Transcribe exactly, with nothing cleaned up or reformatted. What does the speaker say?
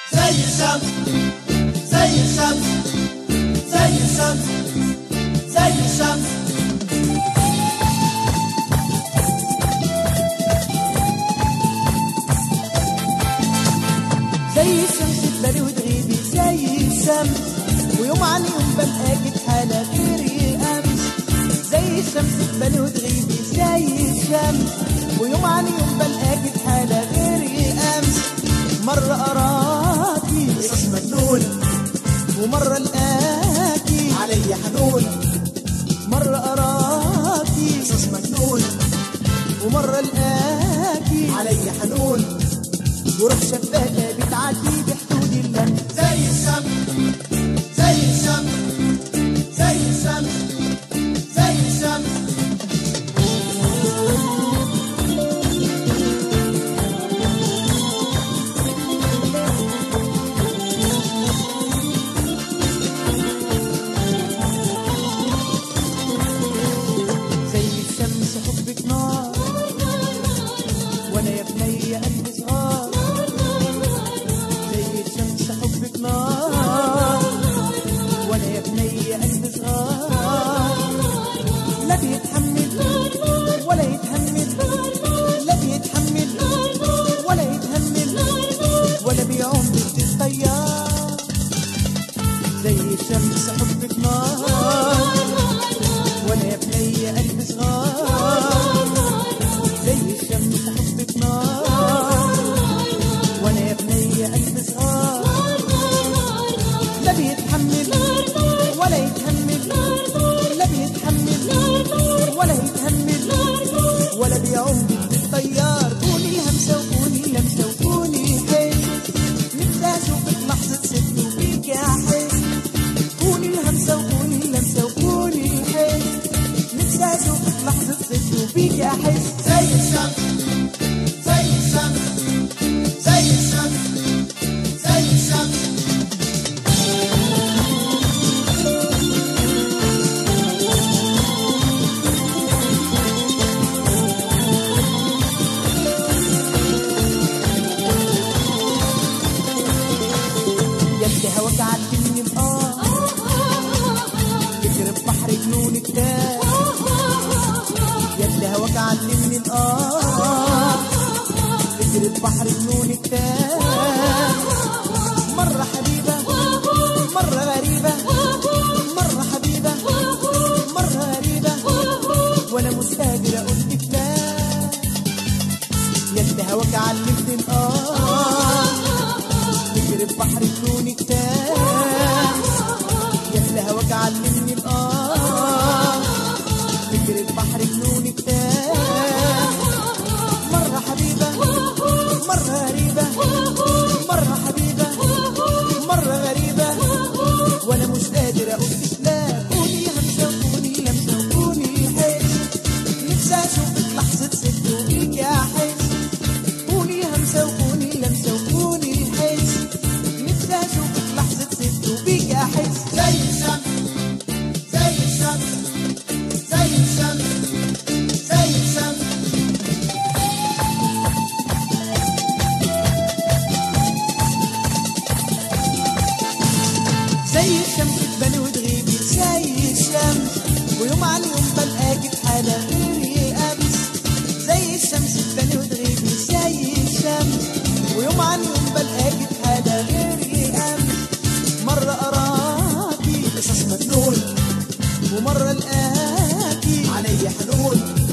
زي الشمس زي الشمس زي الشمس زي الشمس زي الشمس تبالي وتغيبي زي الشمس ويوم عن يوم بلقاكي بحالة غيري أمس. زي الشمس تبالي وتغيبي زي الشمس ويوم عن يوم بلقاكي بحالة غيري أمس. مرة أراكي قصص مجنون ومرة ألقاكي علي حنون مرة أراكي قصص مجنون ومرة ألقاكي علي حنون وروح شفافة بتعدي بحدود اللمس. زي الشمس زي الشمس زي الشمس زي الشمس زي الشمس حبك نار وانا يا بني قلبي صغار. زي الشمس حبك نار وانا يا بني قلبي صغار. لا بيتحمل ولا يتهمل لا بيتحمل ولا يتهمل ولا بيعوم ضد التيار. زي الشمس حبك نار وانا يا بني قلبي صغار. زي الشمس حبك نار وانا يا بني قلبي صغار. لا بيتحمل ولا يتهمل لا بيتحمل ولا يتهمل ولا بيعوم ضد التيار. كوني همسة وكوني لمسة وكوني حس نفسي اشوفك لحظة ست وبيك احس. كوني الهمسة وكوني لمسة وكوني حس نفسي اشوفك لحظة ست وبيك احس. زي الشمس زي الشمس زي الشمس زي الشمس يلي هواك عدلني بآه يجري ببحر جنونك ده. يلي هواك علمني الآه يجري ببحر جنونك ده. مرة حبيبة مرة غريبة مرة حبيبة مرة غريبة وأنا مش قادر أقولك لا. يلي هواك علمني الآه يجري ببحر جنونك ده. يلي هواك علمني الآه يجري ببحر جنونك ده. مرة حبيبة مرة غريبة مرة حبيبة مرة غريبة وأنا مش قادر أقولك لا. كوني همسة وكوني لمسة وكوني حس نفسي أشوفك لحظة ست وبيك أحس. كوني همسة وكوني لمسة وكوني حس نفسي أشوفك لحظة ست وبيك أحس. زي الشمس زي الشمس زي الشمس زي الشمس زي الشمس تباني وتغيبي زي الشمس ويوم عن يوم بلقاكي بحالة غيري أمس. زي الشمس تباني وتغيبي زي الشمس ويوم عن يوم بلقاكي بحالة غيري أمس. مرة أراكي قصص مجنون ومرة ألقاكي علي حنون